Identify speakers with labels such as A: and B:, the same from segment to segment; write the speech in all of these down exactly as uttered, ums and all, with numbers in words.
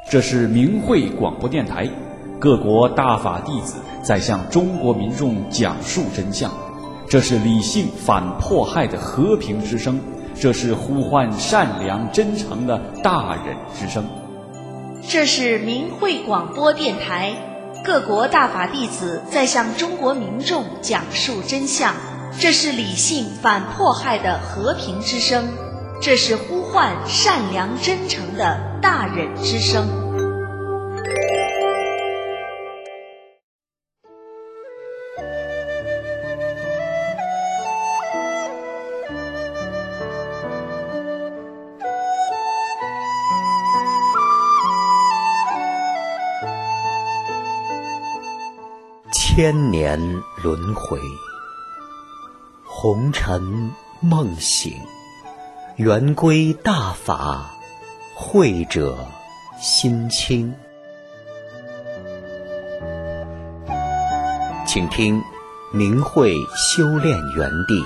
A: 这是明慧广播电台，各国大法弟子在向中国民众讲述真相。这是理性反迫害的和平之声，这是呼唤善良真诚的大忍之声。
B: 这是明慧广播电台，各国大法弟子在向中国民众讲述真相。这是理性反迫害的和平之声，这是呼唤善良真诚的大忍之声。
C: 千年轮回，红尘梦醒，圆归大法，慧者心清。请听明慧修炼园地。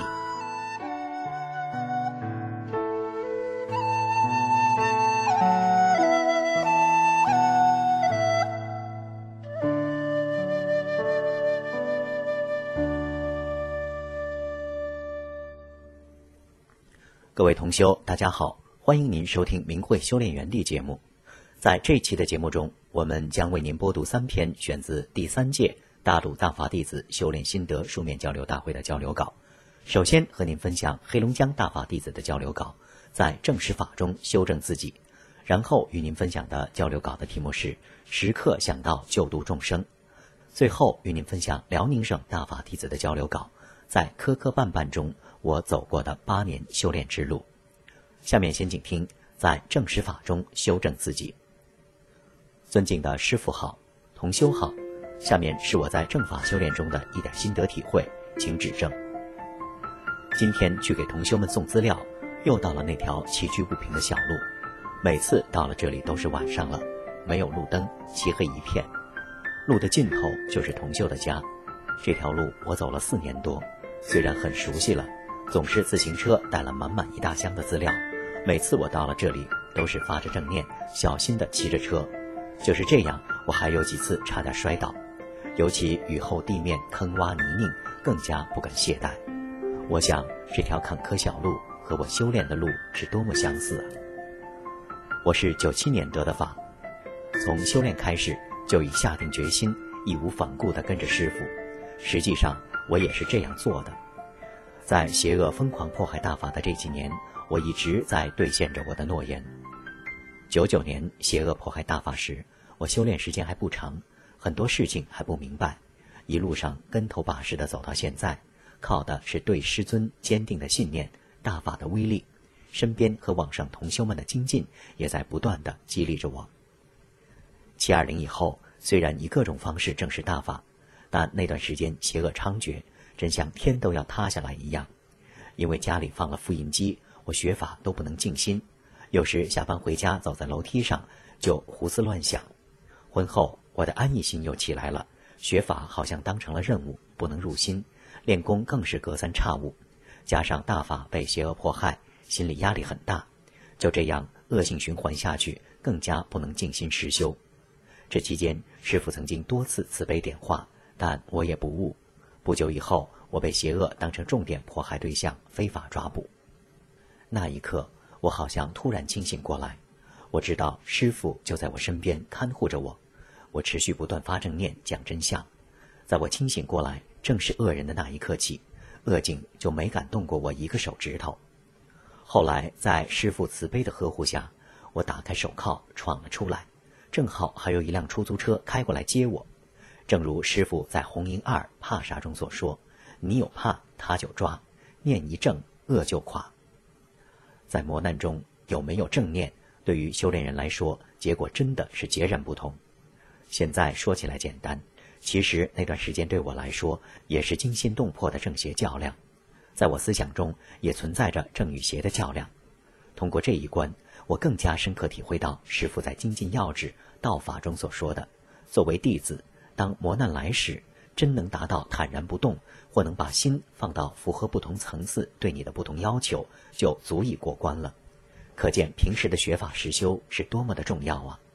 C: 各位同修，大家好，欢迎您收听明慧修炼园地节目。在这期的节目中，我们将为您播读三篇选自第三届大陆大法弟子修炼心得书面交流大会的交流稿。首先和您分享黑龙江大法弟子的交流稿，在正实法中修正自己。然后与您分享的交流稿的题目是时刻想到救度众生。最后与您分享辽宁省大法弟子的交流稿，在磕磕绊绊中我走过的八年修炼之路。下面先请听在正实法中修正自己。尊敬的师父好，同修好，下面是我在正法修炼中的一点心得体会，请指正。今天去给同修们送资料，又到了那条崎岖不平的小路，每次到了这里都是晚上了，没有路灯，漆黑一片。路的尽头就是同修的家，这条路我走了四年多，虽然很熟悉了，总是自行车带了满满一大箱的资料，每次我到了这里都是发着正念，小心地骑着车。就是这样，我还有几次差点摔倒，尤其雨后地面坑洼泥泞，更加不敢懈怠。我想这条坎坷小路和我修炼的路是多么相似啊！我是九七年得的法，从修炼开始就已下定决心，义无反顾地跟着师父。实际上我也是这样做的。在邪恶疯狂迫害大法的这几年，我一直在兑现着我的诺言。九九年邪恶迫害大法时，我修炼时间还不长，很多事情还不明白，一路上跟头把式的走到现在，靠的是对师尊坚定的信念，大法的威力，身边和网上同修们的精进也在不断地激励着我。七二零以后，虽然以各种方式证实大法，但那段时间邪恶猖獗，真像天都要塌下来一样。因为家里放了复印机，我学法都不能静心，有时下班回家走在楼梯上就胡思乱想。婚后我的安逸心又起来了，学法好像当成了任务，不能入心，练功更是隔三差五，加上大法被邪恶迫害，心理压力很大，就这样恶性循环下去，更加不能静心持修。这期间师父曾经多次慈悲点化，但我也不悟。不久以后，我被邪恶当成重点迫害对象，非法抓捕。那一刻，我好像突然清醒过来，我知道师父就在我身边看护着我。我持续不断发正念，讲真相。在我清醒过来，正是恶人的那一刻起，恶境就没敢动过我一个手指头。后来在师父慈悲的呵护下，我打开手铐闯了出来，正好还有一辆出租车开过来接我。正如师父在红营二怕啥中所说，你有怕他就抓，念一正恶就垮。在磨难中有没有正念，对于修炼人来说，结果真的是截然不同。现在说起来简单，其实那段时间对我来说也是惊心动魄的正邪较量，在我思想中也存在着正与邪的较量。通过这一关，我更加深刻体会到师父在精进要旨道法中所说的，作为弟子，当磨难来时，真能达到坦然不动，或能把心放到符合不同层次对你的不同要求，就足以过关了。可见平时的学法实修是多么的重要啊！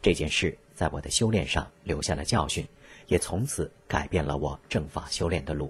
C: 这件事在我的修炼上留下了教训，也从此改变了我正法修炼的路。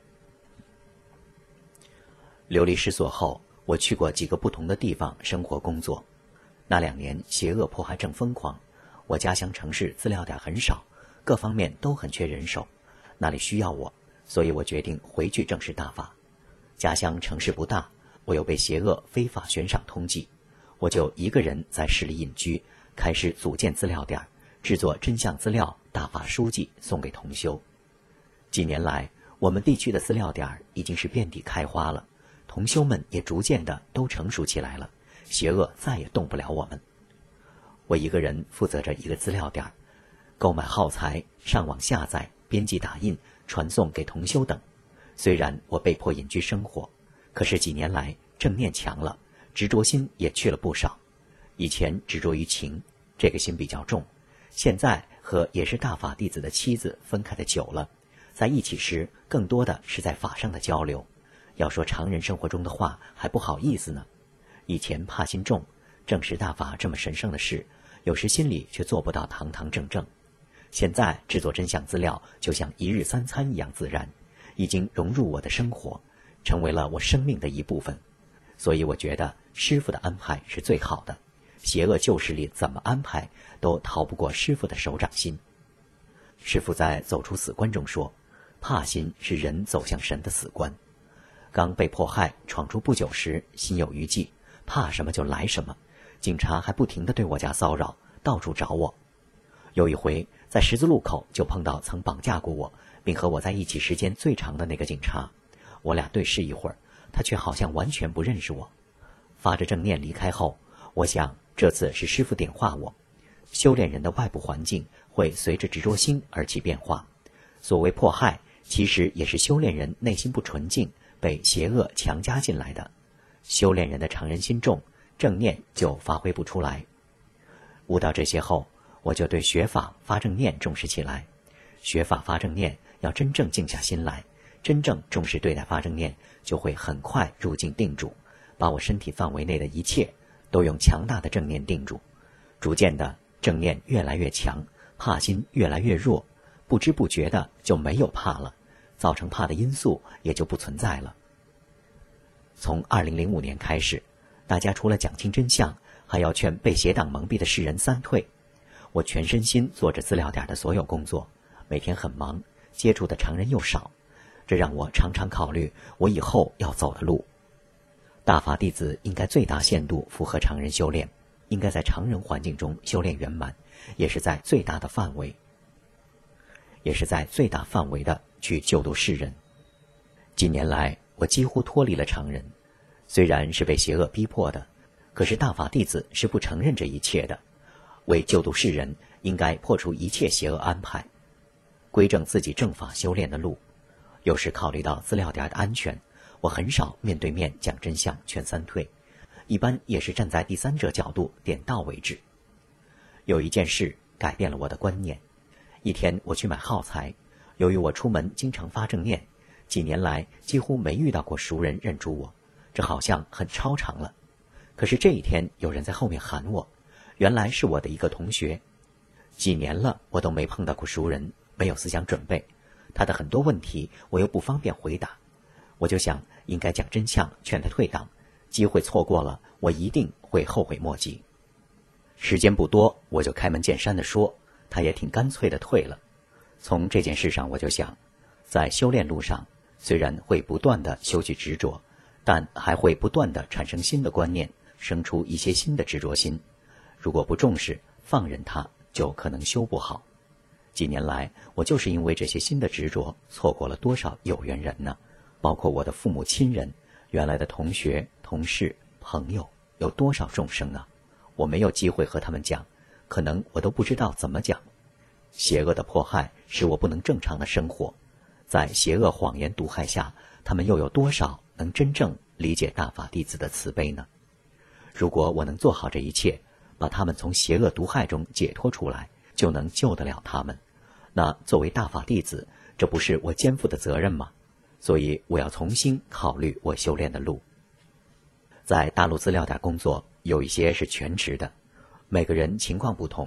C: 流离失所后，我去过几个不同的地方生活工作。那两年邪恶迫害正疯狂，我家乡城市资料点很少，各方面都很缺人手，那里需要我，所以我决定回去正式大法。家乡城市不大，我又被邪恶非法悬赏通缉，我就一个人在市里隐居，开始组建资料点，制作真相资料、大法书籍送给同修。几年来，我们地区的资料点已经是遍地开花了，同修们也逐渐的都成熟起来了，邪恶再也动不了我们。我一个人负责着一个资料点，购买耗材、上网下载、编辑打印、传送给同修等。虽然我被迫隐居生活，可是几年来正念强了，执着心也去了不少。以前执着于情，这个心比较重，现在和也是大法弟子的妻子分开的久了，在一起时更多的是在法上的交流，要说常人生活中的话还不好意思呢。以前怕心重，证实大法这么神圣的事，有时心里却做不到堂堂正正。现在制作真相资料就像一日三餐一样自然，已经融入我的生活，成为了我生命的一部分。所以我觉得师父的安排是最好的，邪恶旧势力怎么安排都逃不过师父的手掌心。师父在《走出死关》中说，怕心是人走向神的死关。刚被迫害闯出不久时，心有余悸，怕什么就来什么，警察还不停地对我家骚扰，到处找我。有一回在十字路口就碰到曾绑架过我并和我在一起时间最长的那个警察，我俩对视一会儿，他却好像完全不认识我。发着正念离开后，我想这次是师父点化我，修炼人的外部环境会随着执着心而起变化。所谓迫害，其实也是修炼人内心不纯净，被邪恶强加进来的。修炼人的常人心重，正念就发挥不出来。悟到这些后，我就对学法发正念重视起来。学法发正念要真正静下心来，真正重视对待发正念，就会很快入境定住，把我身体范围内的一切都用强大的正念定住。逐渐的，正念越来越强，怕心越来越弱，不知不觉的就没有怕了，造成怕的因素也就不存在了。从二零零五年开始，大家除了讲清真相，还要劝被邪党蒙蔽的世人三退。我全身心做着资料点的所有工作，每天很忙，接触的常人又少，这让我常常考虑我以后要走的路。大法弟子应该最大限度符合常人修炼，应该在常人环境中修炼圆满，也是在最大的范围，也是在最大范围的去救度世人。几年来，我几乎脱离了常人，虽然是被邪恶逼迫的，可是大法弟子是不承认这一切的。为救度世人，应该破除一切邪恶安排，归正自己正法修炼的路。有时考虑到资料点的安全，我很少面对面讲真相劝三退，一般也是站在第三者角度点到为止。有一件事改变了我的观念。一天我去买耗材，由于我出门经常发正念，几年来几乎没遇到过熟人认出我，这好像很超常了。可是这一天有人在后面喊我，原来是我的一个同学。几年了我都没碰到过熟人，没有思想准备，他的很多问题我又不方便回答，我就想应该讲真相劝他退党，机会错过了我一定会后悔莫及。时间不多，我就开门见山地说，他也挺干脆地退了。从这件事上我就想，在修炼路上虽然会不断地修去执着，但还会不断地产生新的观念，生出一些新的执着心。如果不重视放任它，就可能修不好。几年来，我就是因为这些新的执着，错过了多少有缘人呢？包括我的父母亲人，原来的同学、同事、朋友，有多少众生啊？我没有机会和他们讲，可能我都不知道怎么讲。邪恶的迫害使我不能正常的生活，在邪恶谎言毒害下，他们又有多少能真正理解大法弟子的慈悲呢？如果我能做好这一切，把他们从邪恶毒害中解脱出来，就能救得了他们。那作为大法弟子，这不是我肩负的责任吗？所以我要重新考虑我修炼的路。在大陆资料点工作，有一些是全职的，每个人情况不同，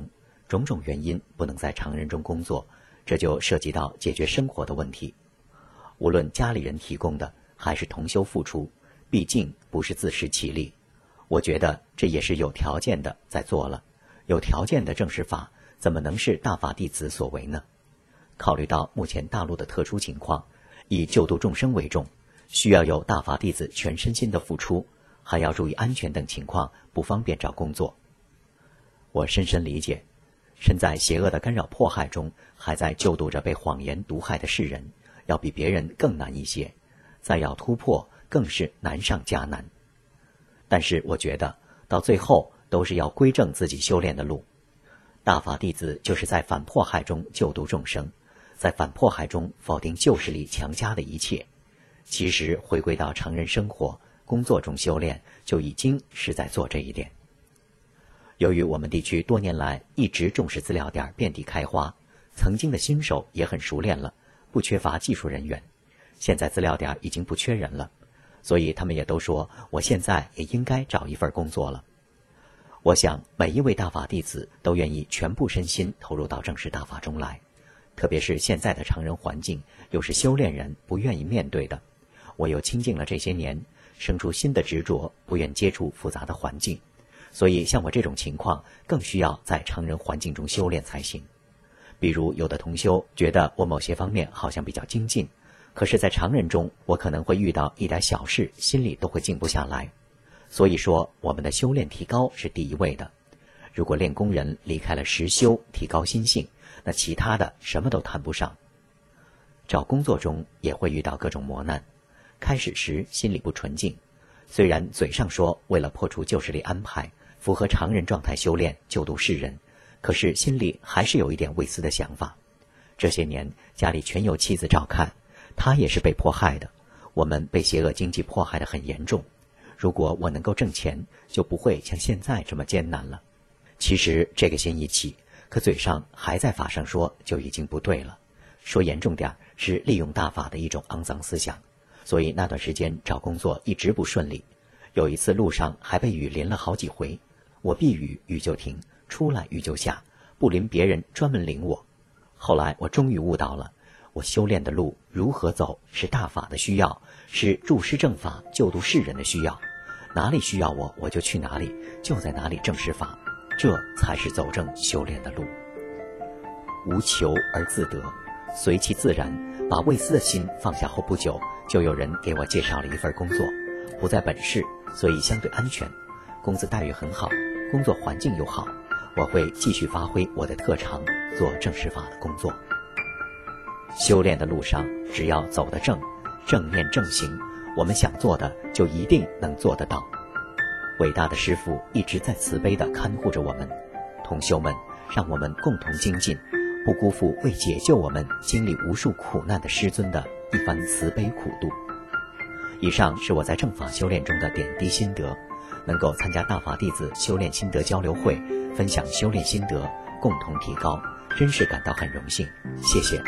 C: 种种原因不能在常人中工作，这就涉及到解决生活的问题。无论家里人提供的还是同修付出，毕竟不是自食其力。我觉得这也是有条件的在做了，有条件的正视法怎么能是大法弟子所为呢？考虑到目前大陆的特殊情况，以救度众生为重，需要有大法弟子全身心的付出，还要注意安全等情况，不方便找工作。我深深理解，身在邪恶的干扰迫害中，还在救度着被谎言毒害的世人，要比别人更难一些，再要突破更是难上加难。但是我觉得到最后都是要归正自己修炼的路。大法弟子就是在反迫害中救度众生，在反迫害中否定旧势力强加的一切。其实回归到常人生活工作中修炼，就已经是在做这一点。由于我们地区多年来一直重视资料点遍地开花，曾经的新手也很熟练了，不缺乏技术人员。现在资料点已经不缺人了，所以他们也都说我现在也应该找一份工作了。我想每一位大法弟子都愿意全部身心投入到正式大法中来，特别是现在的常人环境又是修炼人不愿意面对的，我又清静了这些年，生出新的执着，不愿接触复杂的环境，所以像我这种情况更需要在常人环境中修炼才行。比如有的同修觉得我某些方面好像比较精进，可是在常人中我可能会遇到一点小事，心里都会静不下来。所以说我们的修炼提高是第一位的。如果练功人离开了实修提高心性，那其他的什么都谈不上。找工作中也会遇到各种磨难，开始时心里不纯净，虽然嘴上说为了破除旧势力安排，符合常人状态修炼救度世人，可是心里还是有一点未思的想法。这些年家里全由妻子照看，她也是被迫害的，我们被邪恶经济迫害得很严重。如果我能够挣钱，就不会像现在这么艰难了。其实这个心一起，可嘴上还在法上说，就已经不对了。说严重点，是利用大法的一种肮脏思想。所以那段时间找工作一直不顺利，有一次路上还被雨淋了好几回，我避雨雨就停，出来雨就下，不淋别人专门淋我。后来我终于悟到了，我修炼的路如何走是大法的需要，是助师正法救度世人的需要。哪里需要我，我就去哪里，就在哪里正视法，这才是走正修炼的路。无求而自得，随其自然，把未思的心放下后不久，就有人给我介绍了一份工作，不在本市，所以相对安全，工资待遇很好，工作环境又好，我会继续发挥我的特长，做正视法的工作。修炼的路上，只要走得正，正念正行，我们想做的就一定能做得到。伟大的师父一直在慈悲地看护着我们，同修们，让我们共同精进，不辜负为解救我们经历无数苦难的师尊的一番慈悲苦度。以上是我在正法修炼中的点滴心得，能够参加大法弟子修炼心得交流会，分享修炼心得，共同提高，真是感到很荣幸，谢谢。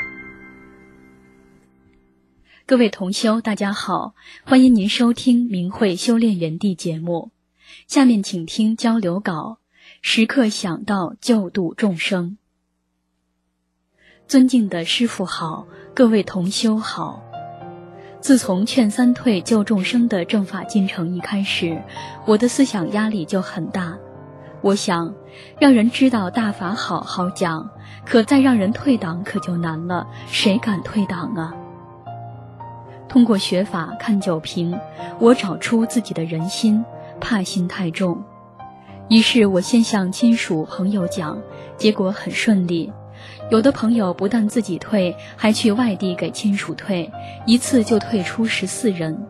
D: 各位同修大家好，欢迎您收听明慧修炼园地节目，下面请听交流稿，时刻想到救度众生。尊敬的师父好，各位同修好。自从劝三退救众生的正法进程一开始，我的思想压力就很大。我想让人知道大法好好讲，可再让人退党可就难了，谁敢退党啊？通过学法看九评，我找出自己的人心，怕心太重。于是我先向亲属朋友讲，结果很顺利。有的朋友不但自己退，还去外地给亲属退，一次就退出十四人。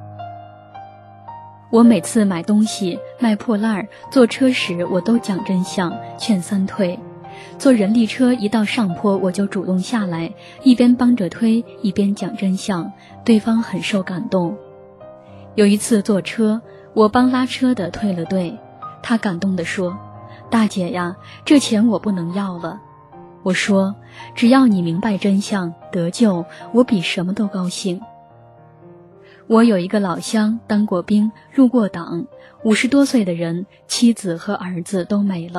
D: 我每次买东西卖破烂，坐车时我都讲真相，劝三退。坐人力车一到上坡，我就主动下来，一边帮着推，一边讲真相，对方很受感动。有一次坐车，我帮拉车的退了队，他感动地说：“大姐呀，这钱我不能要了。”我说：“只要你明白真相，得救，我比什么都高兴。”我有一个老乡，当过兵，入过党，五十多岁的人，妻子和儿子都没了。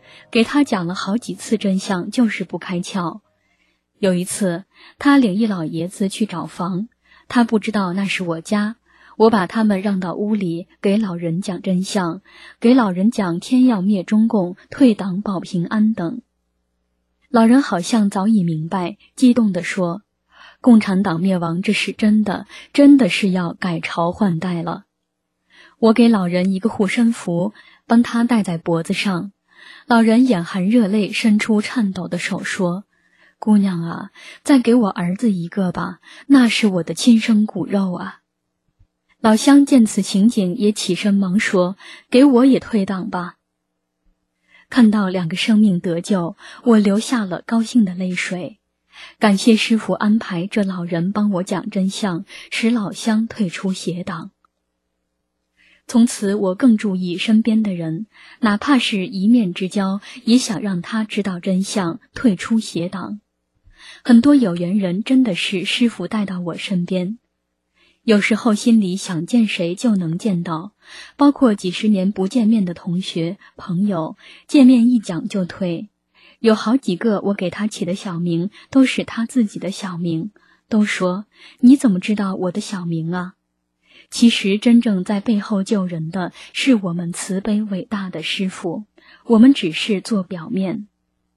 D: 给他讲了好几次真相，就是不开窍。有一次，他领一老爷子去找房，他不知道那是我家，我把他们让到屋里，给老人讲真相，给老人讲天要灭中共，退党保平安等。老人好像早已明白，激动地说：共产党灭亡，这是真的，真的是要改朝换代了。我给老人一个护身符，帮他戴在脖子上。老人眼含热泪，伸出颤抖的手说：姑娘啊，再给我儿子一个吧，那是我的亲生骨肉啊。老乡见此情景，也起身忙说：给我也退党吧。看到两个生命得救，我流下了高兴的泪水。感谢师父安排这老人帮我讲真相，使老乡退出邪党。从此我更注意身边的人，哪怕是一面之交，也想让他知道真相，退出邪党。很多有缘人真的是师父带到我身边，有时候心里想见谁就能见到，包括几十年不见面的同学朋友，见面一讲就退。有好几个我给他起的小名都是他自己的小名，都说你怎么知道我的小名啊？其实真正在背后救人的是我们慈悲伟大的师父，我们只是做表面。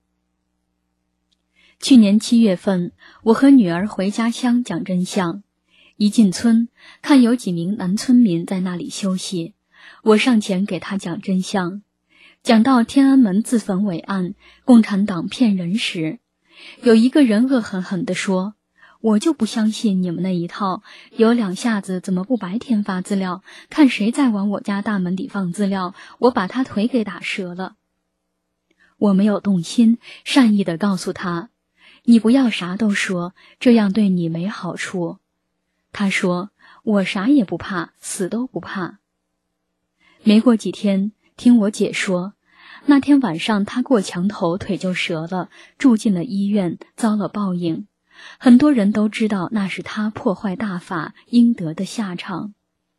D: 去年七月份，我和女儿回家乡讲真相，一进村，看有几名男村民在那里休息，我上前给他讲真相。讲到天安门自焚伟案，共产党骗人时，有一个人恶狠狠地说：我就不相信你们那一套，有两下子怎么不白天发资料，看谁再往我家大门里放资料，我把他腿给打折了。我没有动心，善意地告诉他：你不要啥都说，这样对你没好处。他说：我啥也不怕，死都不怕。没过几天，听我姐说，那天晚上他过墙头，腿就折了，住进了医院，遭了报应。很多人都知道那是他破坏大法应得的下场。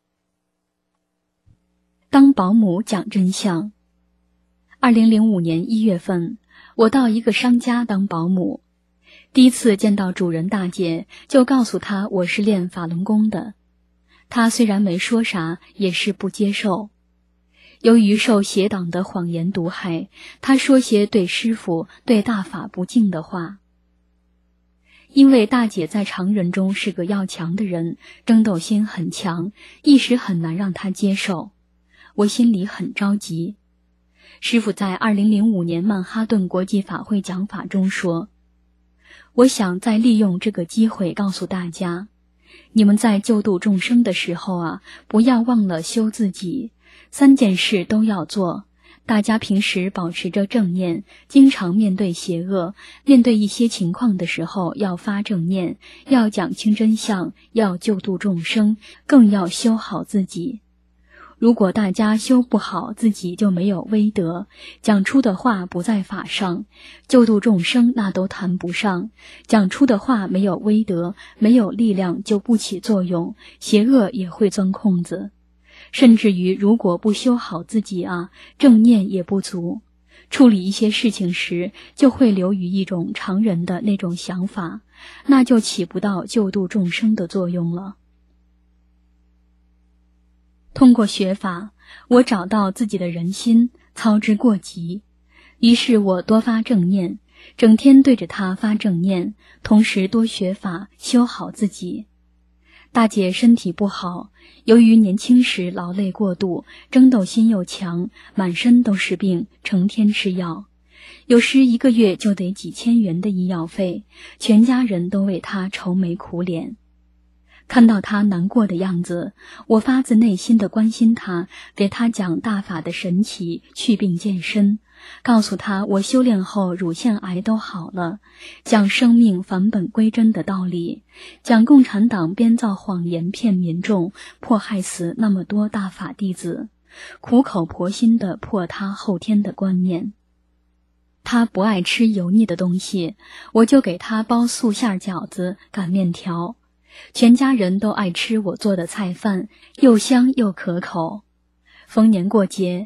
D: 当保姆讲真相。二零零五年一月份，我到一个商家当保姆，第一次见到主人大姐，就告诉她我是练法轮功的。她虽然没说啥，也是不接受。由于受邪党的谎言毒害，她说些对师父、对大法不敬的话。因为大姐在常人中是个要强的人，争斗心很强，一时很难让她接受。我心里很着急。师父在二零零五年曼哈顿国际法会讲法中说：我想再利用这个机会告诉大家，你们在救度众生的时候啊，不要忘了修自己，三件事都要做。大家平时保持着正念，经常面对邪恶，面对一些情况的时候要发正念，要讲清真相，要救度众生，更要修好自己。如果大家修不好，自己就没有威德，讲出的话不在法上，救度众生那都谈不上，讲出的话没有威德，没有力量就不起作用，邪恶也会钻空子。甚至于如果不修好自己啊，正念也不足，处理一些事情时就会流于一种常人的那种想法，那就起不到救度众生的作用了。通过学法，我找到自己的人心，操之过急，于是我多发正念，整天对着它发正念，同时多学法，修好自己。大姐身体不好，由于年轻时劳累过度，争斗心又强，满身都是病，成天吃药，有时一个月就得几千元的医药费，全家人都为她愁眉苦脸。看到她难过的样子，我发自内心的关心她，给她讲大法的神奇，祛病健身，告诉她我修炼后乳腺癌都好了，讲生命返本归真的道理，讲共产党编造谎言骗民众，迫害死那么多大法弟子，苦口婆心地破他后天的观念。他不爱吃油腻的东西，我就给他包素馅饺子、擀面条，全家人都爱吃我做的菜饭，又香又可口。逢年过节，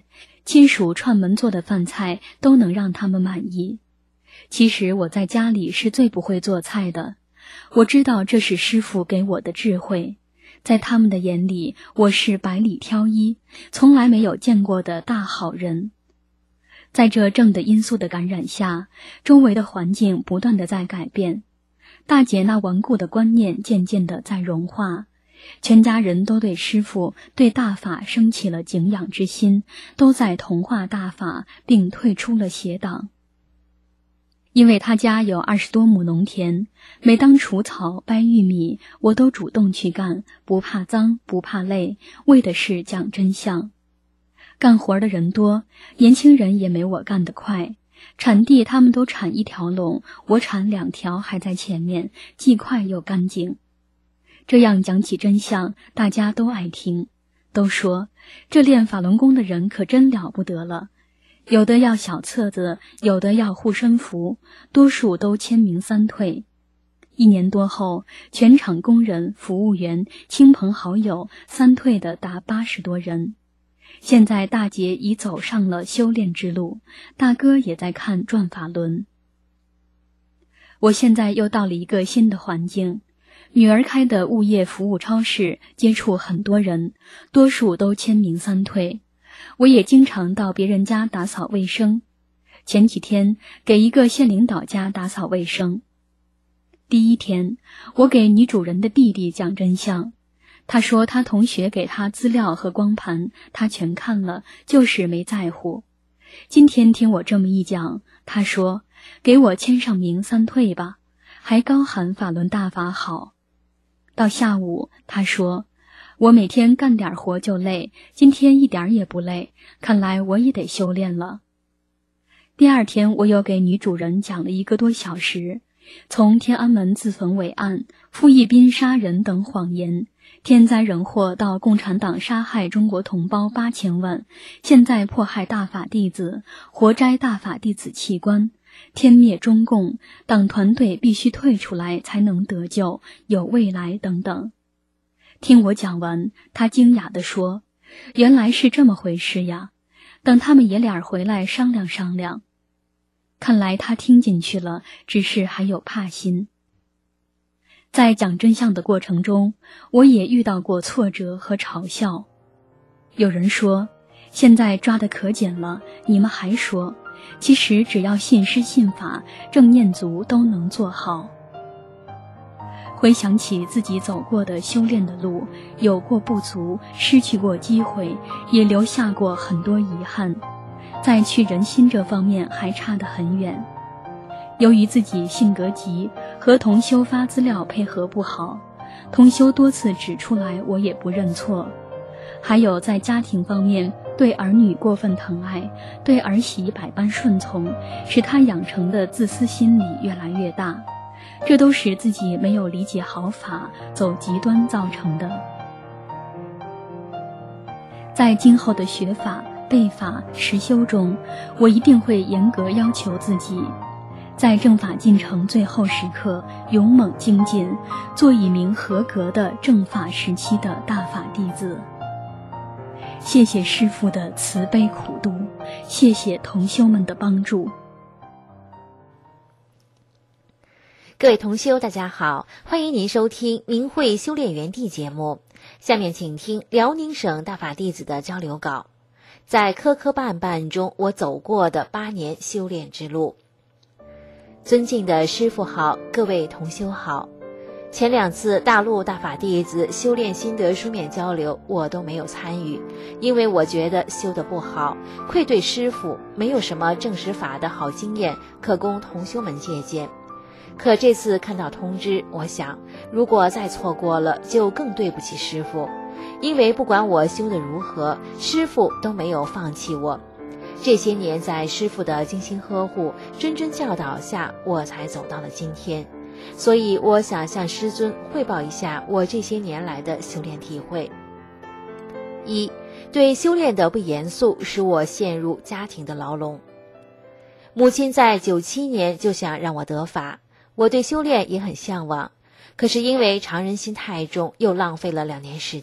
D: 亲属串门做的饭菜都能让他们满意。其实我在家里是最不会做菜的，我知道这是师父给我的智慧，在他们的眼里，我是百里挑一，从来没有见过的大好人。在这正的因素的感染下，周围的环境不断地在改变，大姐那顽固的观念渐渐地在融化，全家人都对师父、对大法升起了敬仰之心，都在同化大法，并退出了邪党。因为他家有二十多亩农田，每当除草、掰玉米，我都主动去干，不怕脏，不怕累，为的是讲真相。干活的人多，年轻人也没我干得快。铲地他们都铲一条垄，我铲两条还在前面，既快又干净。这样讲起真相，大家都爱听，都说这练法轮功的人可真了不得了。有的要小册子，有的要护身符，多数都签名三退。一年多后，全场工人、服务员、亲朋好友三退的达八十多人。现在大姐已走上了修炼之路，大哥也在看转法轮。我现在又到了一个新的环境，女儿开的物业服务超市，接触很多人，多数都签名三退。我也经常到别人家打扫卫生，前几天给一个县领导家打扫卫生。第一天，我给女主人的弟弟讲真相，他说他同学给他资料和光盘，他全看了，就是没在乎。今天听我这么一讲，他说给我签上名三退吧，还高喊法轮大法好。到下午，他说我每天干点活就累，今天一点也不累，看来我也得修炼了。第二天，我又给女主人讲了一个多小时，从天安门自焚伟案、傅一斌杀人等谎言，天灾人祸到共产党杀害中国同胞八千万，现在迫害大法弟子，活摘大法弟子器官，天灭中共，党团队必须退出来才能得救，有未来等等。听我讲完，他惊讶地说，原来是这么回事呀，等他们爷俩回来商量商量。看来他听进去了，只是还有怕心。在讲真相的过程中，我也遇到过挫折和嘲笑。有人说，现在抓得可紧了，你们还说，其实只要信师信法，正念足都能做好。回想起自己走过的修炼的路，有过不足，失去过机会，也留下过很多遗憾，在去人心这方面还差得很远。由于自己性格急，和同修发资料配合不好，同修多次指出来，我也不认错。还有在家庭方面，对儿女过分疼爱，对儿媳百般顺从，使他养成的自私心理越来越大，这都是自己没有理解好法，走极端造成的。在今后的学法、背法、实修中，我一定会严格要求自己，在正法进程最后时刻勇猛精进，做一名合格的正法时期的大法弟子。谢谢师父的慈悲苦度，谢谢同修们的帮助。
E: 各位同修大家好，欢迎您收听明慧修炼园地节目，下面请听辽宁省大法弟子的交流稿，在磕磕绊绊中我走过的八年修炼之路。尊敬的师父好，各位同修好。前两次大陆大法弟子修炼心得书面交流我都没有参与，因为我觉得修得不好，愧对师父，没有什么正实法的好经验可供同修们借鉴。可这次看到通知，我想如果再错过了，就更对不起师父，因为不管我修得如何，师父都没有放弃我。这些年在师父的精心呵护、谆谆教导下，我才走到了今天。所以我想向师尊汇报一下我这些年来的修炼体会。一，对修炼的不严肃使我陷入家庭的牢笼。母亲在九七年就想让我得法，我对修炼也很向往，可是因为常人心太重，又浪费了两年时间，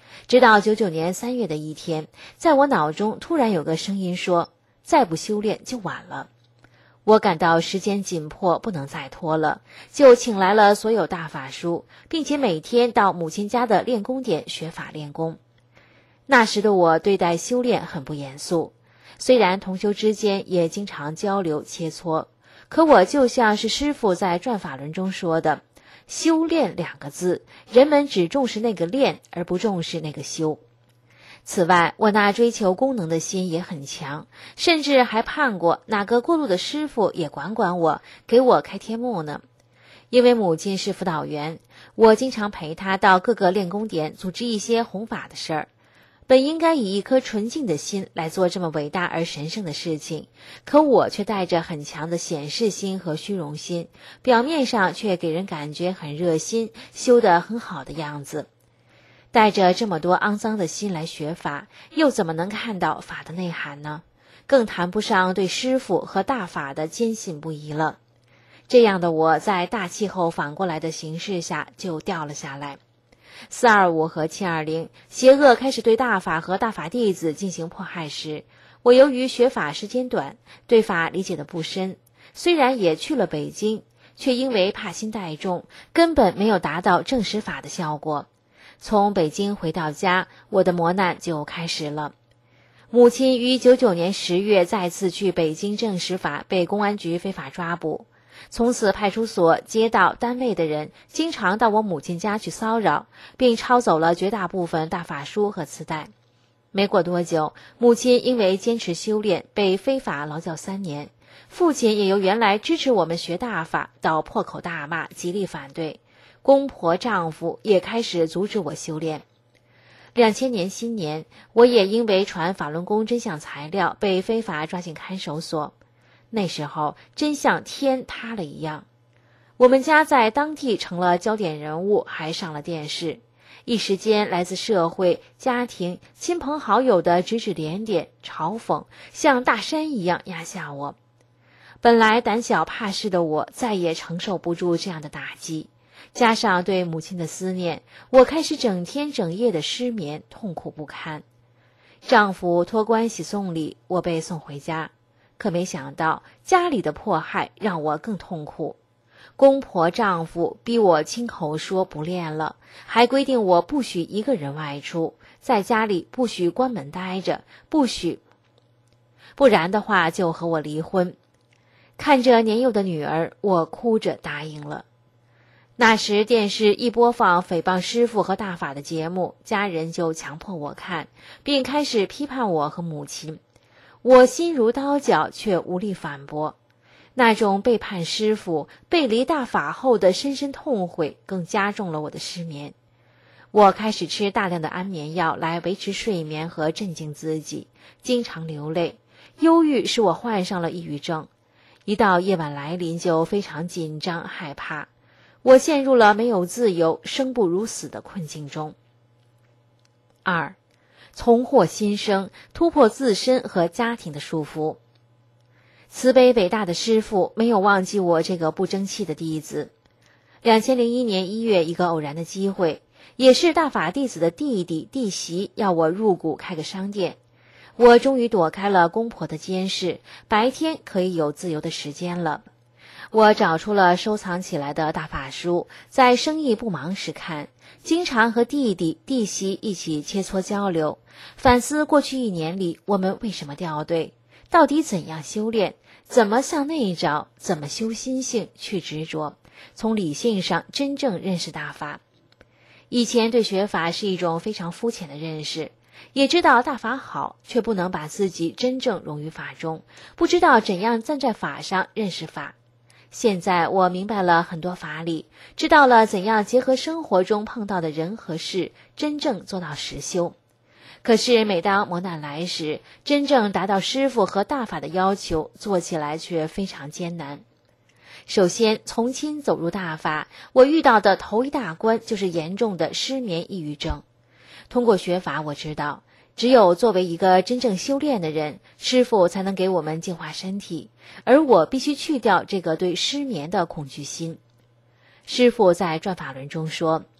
E: 直到九九年三月的一天，在我脑中突然有个声音说，再不修炼就晚了。我感到时间紧迫，不能再拖了，就请来了所有大法书，并且每天到母亲家的练功点学法练功。那时的我对待修炼很不严肃，虽然同修之间也经常交流切磋，可我就像是师父在转法轮中说的，修炼两个字，人们只重视那个练，而不重视那个修。此外，我那追求功能的心也很强，甚至还盼过哪个过路的师傅也管管我，给我开天目呢。因为母亲是辅导员，我经常陪她到各个练功点组织一些弘法的事儿。本应该以一颗纯净的心来做这么伟大而神圣的事情，可我却带着很强的显示心和虚荣心，表面上却给人感觉很热心，修得很好的样子。带着这么多肮脏的心来学法，又怎么能看到法的内涵呢？更谈不上对师父和大法的坚信不疑了。这样的我在大气候反过来的形势下就掉了下来。四二五和七二零，邪恶开始对大法和大法弟子进行迫害时，我由于学法时间短，对法理解的不深，虽然也去了北京，却因为怕心太重，根本没有达到证实法的效果。从北京回到家，我的磨难就开始了。母亲于九九年十月再次去北京证实法，被公安局非法抓捕。从此派出所、街道、单位的人经常到我母亲家去骚扰，并抄走了绝大部分大法书和磁带。没过多久，母亲因为坚持修炼被非法劳教三年，父亲也由原来支持我们学大法到破口大骂，极力反对。公婆丈夫也开始阻止我修炼。两千年新年，我也因为传法轮功真相材料被非法抓进看守所。那时候真像天塌了一样，我们家在当地成了焦点人物，还上了电视。一时间，来自社会、家庭、亲朋好友的指指点点、嘲讽，像大山一样压下我。本来胆小怕事的我，再也承受不住这样的打击。加上对母亲的思念，我开始整天整夜的失眠，痛苦不堪。丈夫托关系送礼，我被送回家。可没想到，家里的迫害让我更痛苦。公婆丈夫逼我亲口说不练了，还规定我不许一个人外出，在家里不许关门待着，不许，不然的话就和我离婚。看着年幼的女儿，我哭着答应了。那时电视一播放诽谤师父和大法的节目，家人就强迫我看，并开始批判我和母亲。我心如刀绞，却无力反驳。那种背叛师父、背离大法后的深深痛悔，更加重了我的失眠。我开始吃大量的安眠药来维持睡眠和镇静自己，经常流泪。忧郁使我患上了抑郁症，一到夜晚来临就非常紧张害怕。我陷入了没有自由、生不如死的困境中。二。重获新生，突破自身和家庭的束缚。慈悲伟大的师父没有忘记我这个不争气的弟子。两千零一年一月，一个偶然的机会，也是大法弟子的弟弟弟媳要我入股开个商店。我终于躲开了公婆的监视，白天可以有自由的时间了。我找出了收藏起来的大法书，在生意不忙时看，经常和弟弟弟媳一起切磋交流，反思过去一年里我们为什么掉队，到底怎样修炼，怎么向内找，怎么修心性去执着，从理性上真正认识大法。以前对学法是一种非常肤浅的认识，也知道大法好，却不能把自己真正融于法中，不知道怎样站在法上认识法。现在我明白了很多法理，知道了怎样结合生活中碰到的人和事，真正做到实修。可是每当磨难来时，真正达到师父和大法的要求，做起来却非常艰难。首先，从亲走入大法，我遇到的头一大关就是严重的失眠抑郁症。通过学法，我知道只有作为一个真正修炼的人，师父才能给我们净化身体，而我必须去掉这个对失眠的恐惧心。师父在转法轮中说，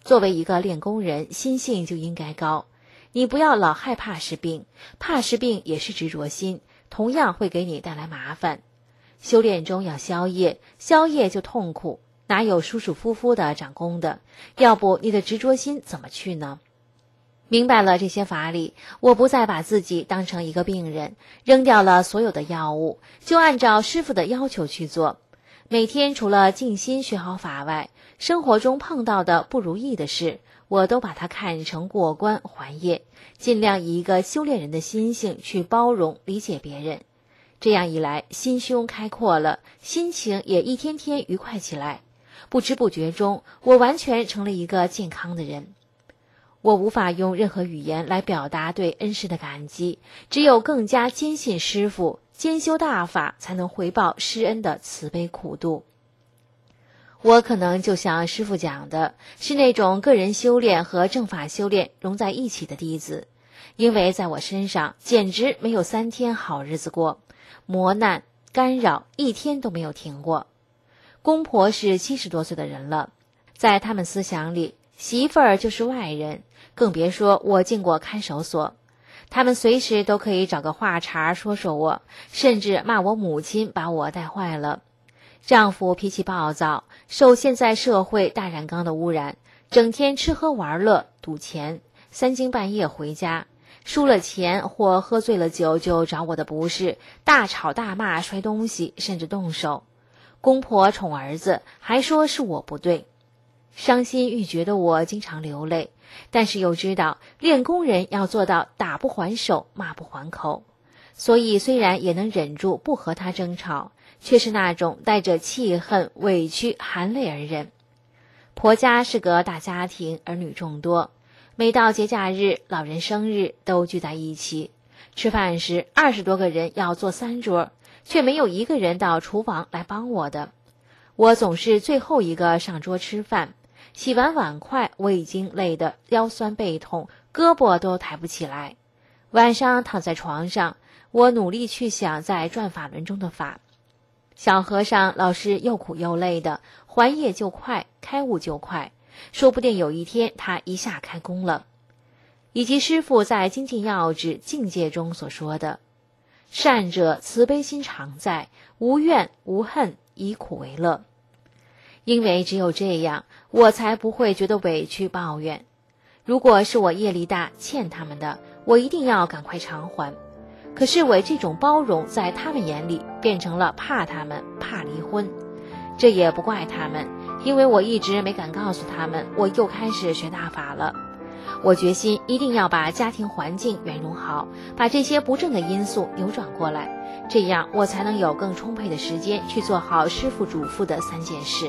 E: 作为一个练功人，心性就应该高。你不要老害怕是病，怕是病也是执着心，同样会给你带来麻烦。修炼中要消业，消业就痛苦，哪有舒舒服服的长功的？要不你的执着心怎么去呢？明白了这些法理，我不再把自己当成一个病人，扔掉了所有的药物，就按照师父的要求去做。每天除了静心学好法外，生活中碰到的不如意的事，我都把它看成过关还业，尽量以一个修炼人的心性去包容理解别人。这样一来，心胸开阔了，心情也一天天愉快起来。不知不觉中，我完全成了一个健康的人。我无法用任何语言来表达对恩师的感激，只有更加坚信师父，兼修大法，才能回报师恩的慈悲苦度。我可能就像师父讲的，是那种个人修炼和正法修炼融在一起的弟子，因为在我身上简直没有三天好日子过，磨难干扰一天都没有停过。公婆是七十多岁的人了，在他们思想里，媳妇儿就是外人，更别说我进过看守所。他们随时都可以找个话茬说说我，甚至骂我母亲把我带坏了。丈夫脾气暴躁，受现在社会大染缸的污染，整天吃喝玩乐赌钱，三更半夜回家，输了钱或喝醉了酒就找我的不是，大吵大骂，摔东西，甚至动手。公婆宠儿子，还说是我不对。伤心欲绝的我经常流泪，但是又知道练功人要做到打不还手，骂不还口，所以虽然也能忍住不和他争吵，却是那种带着气恨、委屈、含泪而忍。婆家是个大家庭，儿女众多，每到节假日、老人生日都聚在一起，吃饭时二十多个人要坐三桌，却没有一个人到厨房来帮我的。我总是最后一个上桌吃饭，洗完碗筷，我已经累得腰酸背痛，胳膊都抬不起来。晚上躺在床上，我努力去想在转法轮中的法。小和尚老是又苦又累的，还业就快，开悟就快，说不定有一天他一下开工了。以及师父在精进要旨境界中所说的，善者慈悲心常在，无怨无恨，以苦为乐。因为只有这样，我才不会觉得委屈抱怨。如果是我业力大欠他们的，我一定要赶快偿还。可是我这种包容在他们眼里变成了怕他们，怕离婚。这也不怪他们，因为我一直没敢告诉他们我又开始学大法了。我决心一定要把家庭环境圆融好，把这些不正的因素扭转过来，这样我才能有更充沛的时间去做好师父嘱咐的三件事。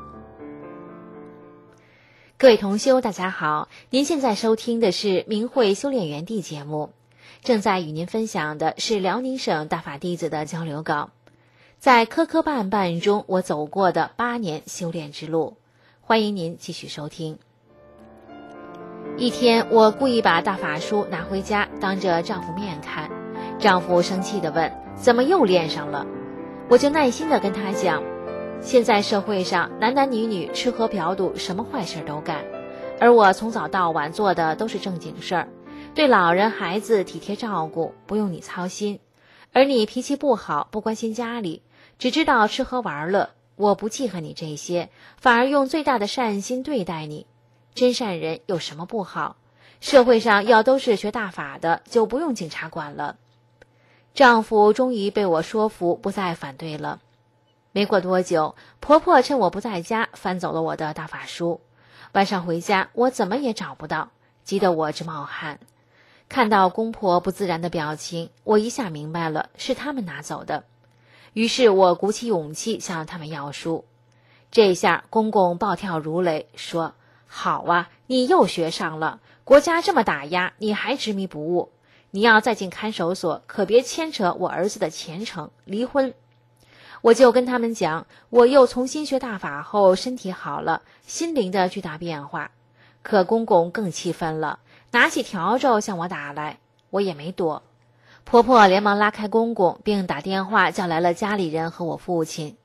E: 各位同修大家好，您现在收听的是明慧修炼园地节目，正在与您分享的是辽宁省大法弟子的交流稿，在磕磕绊绊中我走过的八年修炼之路，欢迎您继续收听。一天，我故意把大法书拿回家，当着丈夫面看。丈夫生气地问：“怎么又练上了？”我就耐心地跟他讲，现在社会上男男女女吃喝嫖赌，什么坏事都干，而我从早到晚做的都是正经事儿，对老人孩子体贴照顾，不用你操心。而你脾气不好，不关心家里，只知道吃喝玩乐，我不记恨你这些，反而用最大的善心对待你。真善人有什么不好？社会上要都是学大法的，就不用警察管了。丈夫终于被我说服，不再反对了。没过多久，婆婆趁我不在家翻走了我的大法书。晚上回家，我怎么也找不到，急得我直冒汗。看到公婆不自然的表情，我一下明白了，是他们拿走的。于是我鼓起勇气向他们要书。这下公公暴跳如雷，说：“好啊，你又学上了，国家这么打压，你还执迷不悟。你要再进看守所，可别牵扯我儿子的前程，离婚。”我就跟他们讲，我又重新学大法后，身体好了，心灵的巨大变化。可公公更气愤了，拿起笤帚向我打来，我也没躲。婆婆连忙拉开公公，并打电话叫来了家里人和我父亲。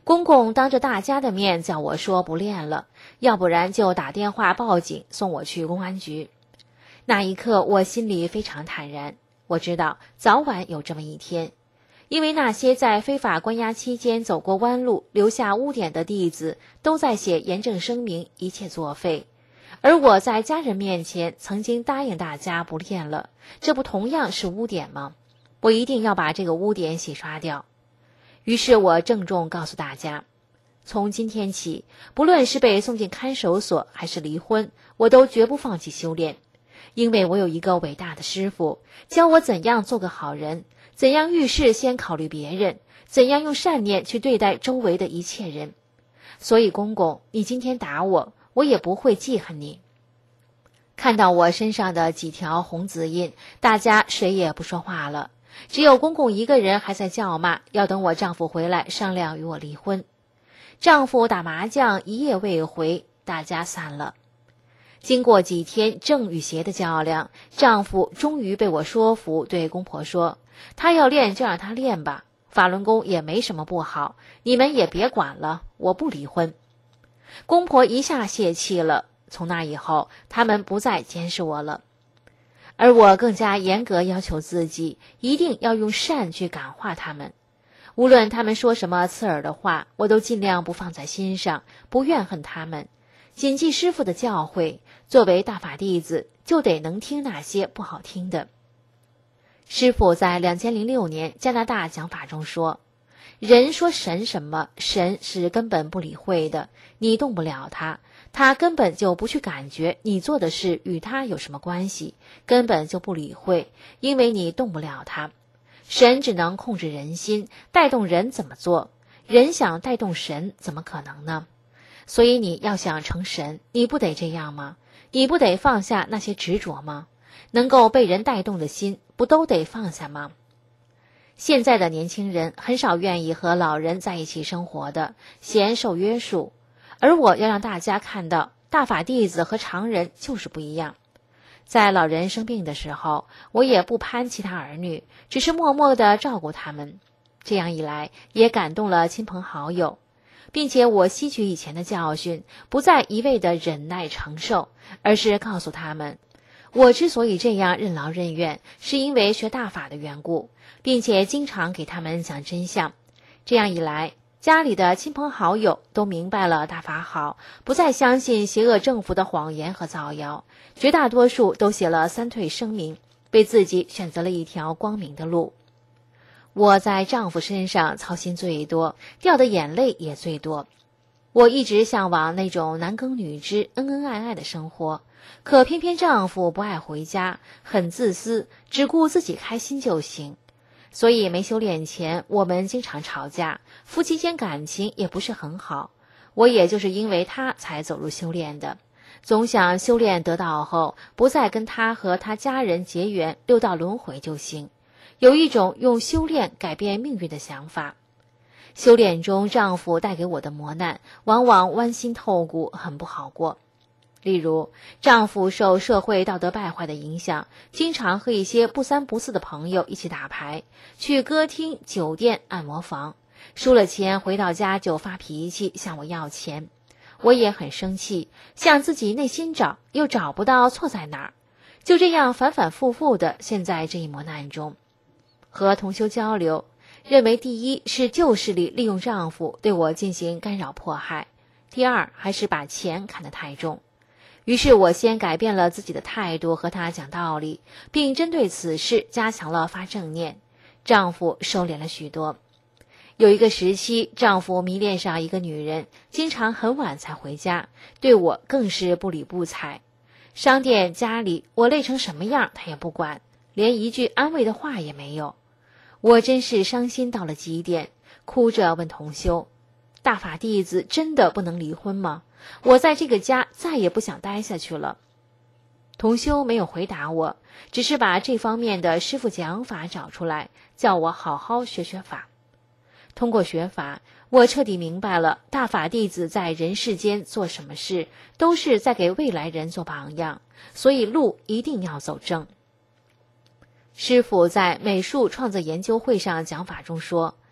E: 公公当着大家的面叫我说不练了，要不然就打电话报警送我去公安局。那一刻我心里非常坦然，我知道早晚有这么一天，因为那些在非法关押期间走过弯路留下污点的弟子都在写严正声明，一切作废。而我在家人面前曾经答应大家不练了，这不同样是污点吗？我一定要把这个污点洗刷掉。于是我郑重告诉大家，从今天起，不论是被送进看守所还是离婚，我都绝不放弃修炼。因为我有一个伟大的师父，教我怎样做个好人，怎样遇事先考虑别人，怎样用善念去对待周围的一切人。所以公公，你今天打我，我也不会记恨你。看到我身上的几条红紫印，大家谁也不说话了，只有公公一个人还在叫骂，要等我丈夫回来商量与我离婚。丈夫打麻将一夜未回，大家散了。经过几天正与邪的较量，丈夫终于被我说服，对公婆说，他要练就让他练吧，法轮功也没什么不好，你们也别管了，我不离婚。公婆一下泄气了，从那以后他们不再监视我了。而我更加严格要求自己，一定要用善去感化他们。无论他们说什么刺耳的话，我都尽量不放在心上，不怨恨他们，谨记师父的教诲，作为大法弟子就得能听那些不好听的。师父在二千零六年加拿大讲法中说，人说神什么，神是根本不理会的，你动不了他，他根本就不去感觉你做的事与他有什么关系，根本就不理会，因为你动不了他。神只能控制人心，带动人怎么做，人想带动神怎么可能呢？所以你要想成神，你不得这样吗？你不得放下那些执着吗？能够被人带动的心，不都得放下吗？现在的年轻人很少愿意和老人在一起生活的，嫌受约束。而我要让大家看到，大法弟子和常人就是不一样。在老人生病的时候，我也不攀其他儿女，只是默默地照顾他们。这样一来，也感动了亲朋好友，并且我吸取以前的教训，不再一味地忍耐承受，而是告诉他们，我之所以这样任劳任怨，是因为学大法的缘故，并且经常给他们讲真相。这样一来，家里的亲朋好友都明白了大法好，不再相信邪恶政府的谎言和造谣，绝大多数都写了三退声明，为自己选择了一条光明的路。我在丈夫身上操心最多，掉的眼泪也最多。我一直向往那种男耕女织、恩恩爱爱的生活，可偏偏丈夫不爱回家，很自私，只顾自己开心就行。所以没修炼前，我们经常吵架，夫妻间感情也不是很好。我也就是因为他才走入修炼的，总想修炼得道后，不再跟他和他家人结缘，六道轮回就行。有一种用修炼改变命运的想法。修炼中丈夫带给我的磨难，往往剜心透骨，很不好过。例如，丈夫受社会道德败坏的影响，经常和一些不三不四的朋友一起打牌，去歌厅、酒店、按摩房，输了钱回到家就发脾气，向我要钱。我也很生气，向自己内心找，又找不到错在哪儿，就这样反反复复的陷在这一磨难中。和同修交流，认为第一是旧势力利用丈夫对我进行干扰迫害，第二还是把钱看得太重。于是我先改变了自己的态度，和他讲道理，并针对此事加强了发正念，丈夫收敛了许多。有一个时期，丈夫迷恋上一个女人，经常很晚才回家，对我更是不理不睬。商店、家里，我累成什么样他也不管，连一句安慰的话也没有。我真是伤心到了极点，哭着问同修，大法弟子真的不能离婚吗？我在这个家再也不想待下去了。同修没有回答我，只是把这方面的师父讲法找出来，叫我好好学学法。通过学法，我彻底明白了大法弟子在人世间做什么事，都是在给未来人做榜样，所以路一定要走正。师父在美术创作研究会上讲法中说，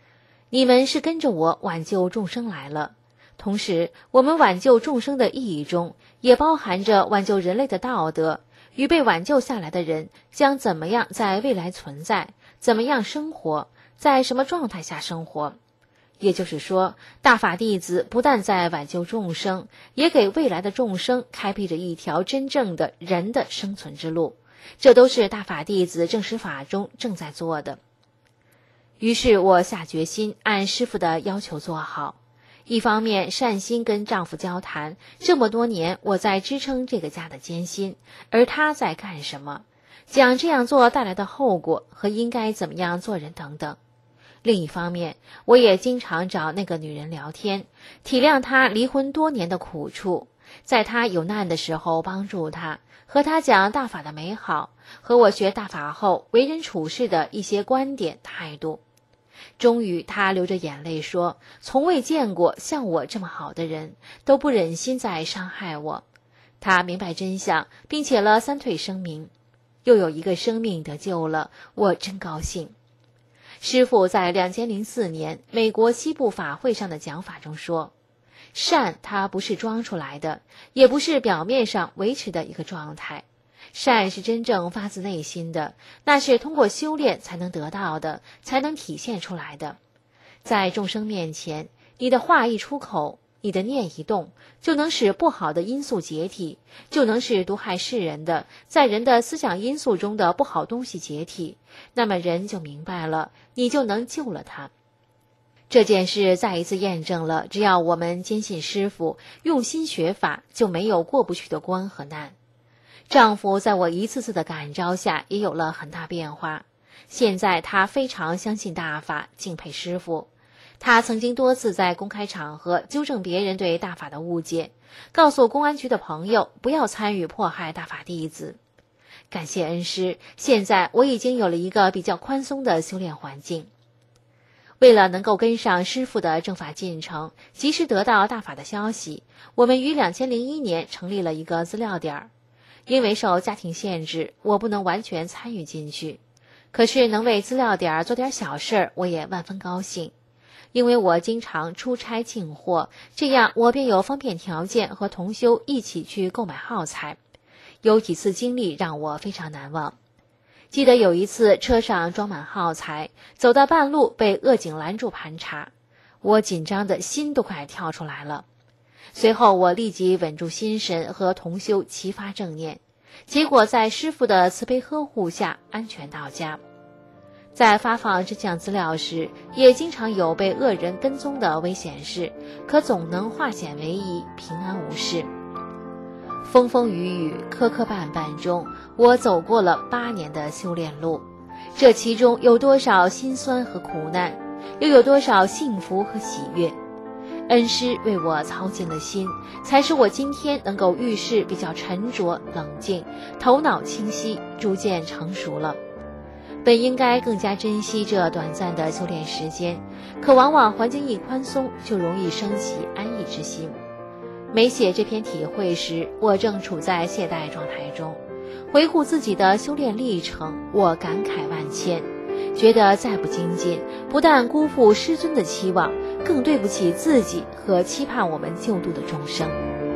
E: 你们是跟着我挽救众生来了。同时，我们挽救众生的意义中，也包含着挽救人类的道德与被挽救下来的人将怎么样在未来存在，怎么样生活，在什么状态下生活。也就是说，大法弟子不但在挽救众生，也给未来的众生开辟着一条真正的人的生存之路，这都是大法弟子正实法中正在做的。于是我下决心按师父的要求做好，一方面善心跟丈夫交谈，这么多年我在支撑这个家的艰辛，而他在干什么，讲这样做带来的后果和应该怎么样做人等等。另一方面，我也经常找那个女人聊天，体谅她离婚多年的苦处，在她有难的时候帮助她，和她讲大法的美好，和我学大法后为人处事的一些观点态度。终于她流着眼泪说，从未见过像我这么好的人，都不忍心再伤害我。她明白真相，并且了三退声明，又有一个生命得救了，我真高兴。师父在二千零四年美国西部法会上的讲法中说，善它不是装出来的，也不是表面上维持的一个状态，善是真正发自内心的，那是通过修炼才能得到的，才能体现出来的。在众生面前，你的话一出口，你的念一动，就能使不好的因素解体，就能使毒害世人的，在人的思想因素中的不好东西解体，那么人就明白了，你就能救了他。这件事再一次验证了，只要我们坚信师父，用心学法，就没有过不去的关和难。丈夫在我一次次的感召下也有了很大变化，现在他非常相信大法，敬佩师父。他曾经多次在公开场合纠正别人对大法的误解，告诉公安局的朋友不要参与迫害大法弟子。感谢恩师，现在我已经有了一个比较宽松的修炼环境。为了能够跟上师父的正法进程，及时得到大法的消息，我们于二千零一年成立了一个资料点。因为受家庭限制，我不能完全参与进去，可是能为资料点做点小事，我也万分高兴。因为我经常出差进货，这样我便有方便条件和同修一起去购买耗材。有几次经历让我非常难忘。记得有一次车上装满耗材，走到半路被恶警拦住盘查，我紧张的心都快跳出来了。随后我立即稳住心神，和同修齐发正念，结果在师父的慈悲呵护下安全到家。在发放这项资料时，也经常有被恶人跟踪的危险事，可总能化险为夷，平安无事。风风雨雨，磕磕绊绊中，我走过了八年的修炼路，这其中有多少辛酸和苦难，又有多少幸福和喜悦。恩师为我操尽了心，才使我今天能够遇事比较沉着冷静，头脑清晰，逐渐成熟了。本应该更加珍惜这短暂的修炼时间，可往往环境一宽松，就容易升起安逸之心。没写这篇体会时，我正处在懈怠状态中，回顾自己的修炼历程，我感慨万千，觉得再不精进，不但辜负师尊的期望，更对不起自己和期盼我们救度的众生。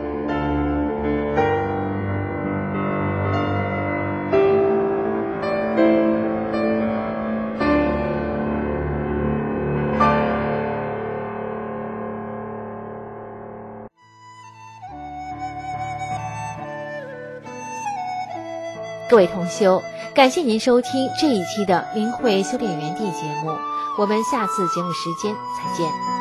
E: 各位同修，感谢您收听这一期的明慧修炼园地节目，我们下次节目时间再见。